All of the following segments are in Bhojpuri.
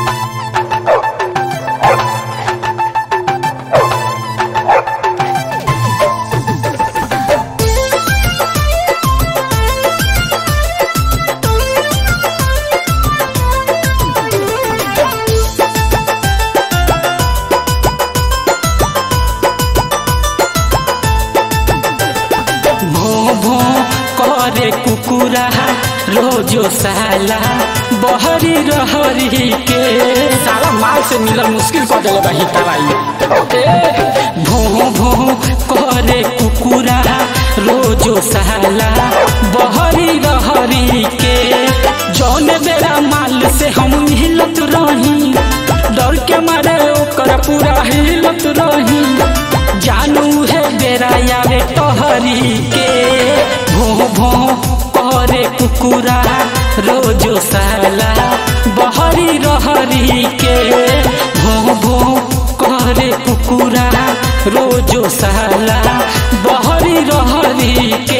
करे कुकुरा रोजो साला बहरी रहरी के साला माल से मिलल मुश्किल कर देले बा हितवाई। भो भो करे कुकुरा रोजो साला बहरी रहरी के जौन बेरा माल से हम हिलत रही डर के मारे ओकर पूरा हिलत रही जानू है बेरा आवे टहरी के भो भो करे कुकुरा रोजो साला बहरी रहरी के भो भो करे कुकुरा रोजो साला बहरी रहरी के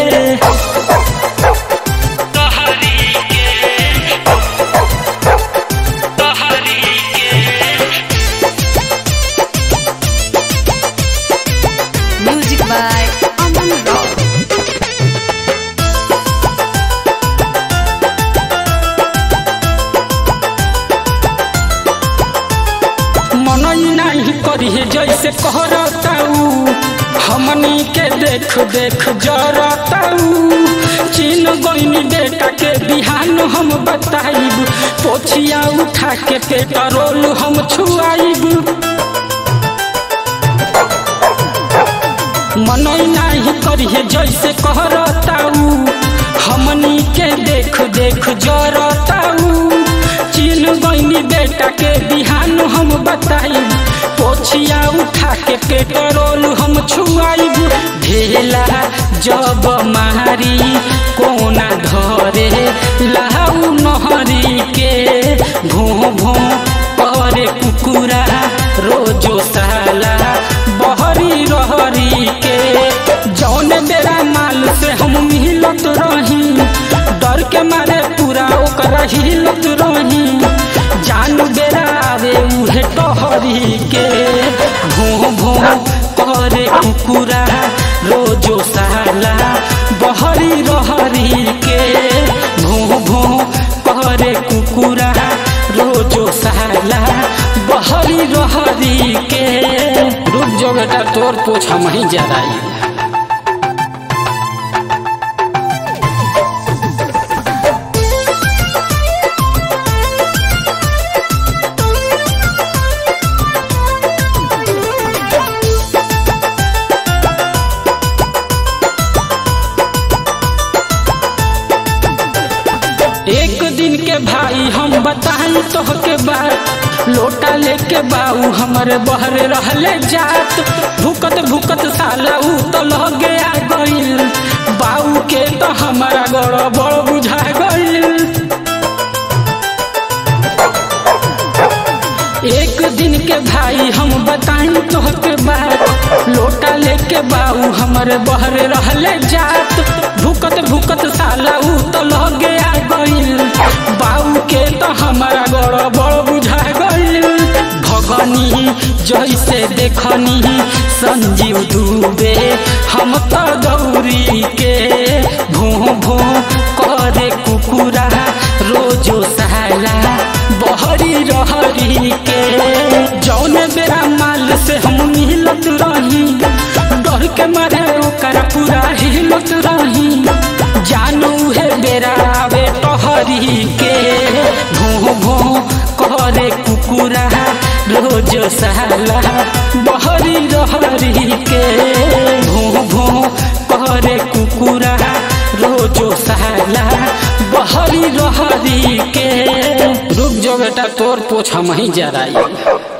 Music by Aman Rock. मनई नहीं करी जैसे कहरताऊ हमनी के देख देख जरताऊ चीन गईनी बेटा के बिहान हम बताइब पोछिया उठा के पेट्रोल हम छुआइब। मनई नहीं करी जैसे कहरताऊ हमनी के देख देख जरताऊ चीन गईनी बेटा के बिहान हम बताइब पोछिया उठा के पेट्रोल हम छुआइब। ढेला जब मारी कोना धरे लाऊ नहरी के भो भो करे कुकुरा रोजो साला बहरी रहरी के जौन बेरा माल से हम मिलत रही डर के मारे पूरा ओकरा हिलत रही जान बेरा आवे उहे टहरी के भो भो करे कुकुरा रोजो साला बहरी रहरी के भो भो करे कुकुरा रोजो साला बहरी रहरी के। रुक जो बेटा तोर पोछ हम ही ज्यादा एक दिन के भाई हम बताई तो के बात लोटा लेके बाऊ हमारे बहरे रहले जात भूकत भूकत साला ऊ तो लगे आ गइल बाऊ के तो हमारा गड़बड़ बुझा गइल। एक दिन के भाई हम बताई तो के बात लोटा लेके बाऊ हमारे बहरे रहले जात भूकत भूकत साला ऊ तो लगे आ गइल बाऊ के तो हमारा गड़बड़ बुझा गइल। भगनी जैसे देखनी संजीव दुबे हम तो गौरी के भो भो करे कुकुरा रोजो साला बहरी रहरी के जौन बेरा माल से हम मिलत रही डर के मारे ओकर पूरा हिलत रही जानू है बेरा आवे टहरी के भो भो करे कुकुरा रोजो साला बहरी रहरी के भो भो करे कुकुरा रोजो साला बहरी रहरी के। रुक जो बेटा तोर पोछ हम ही जराई।